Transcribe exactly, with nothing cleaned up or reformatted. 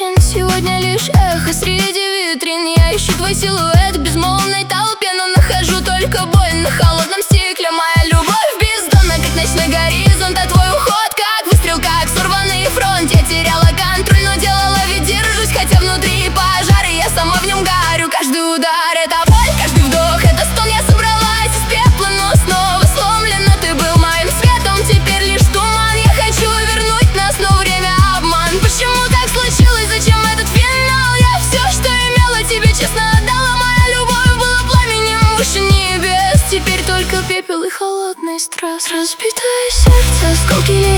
причин. Сегодня лишь эхо среди витрин. Я ищу твой силуэт в безмолвной толпе, но нахожу только боль на холодном стекле. Моя любовь бездонна, как ночной горизонт, а твой уход как выстрел, как сорванный фронт. Я теряла контроль, но делала вид держусь, хотя внутри пожар, и я сама в нем горю. Каждый удар — это боль, каждый вдох — это стон. Я собралась из пепла, но снова сломлена. Ты был моим светом, теперь лишь туман. Я хочу вернуть нас, но время обман. Почему так случилось, зачем этот финал? Я все, что имела, тебе честно отдала. Моя любовь была пламенем выше небес. Теперь только пепел и холодный стресс. Разбитое сердце, осколки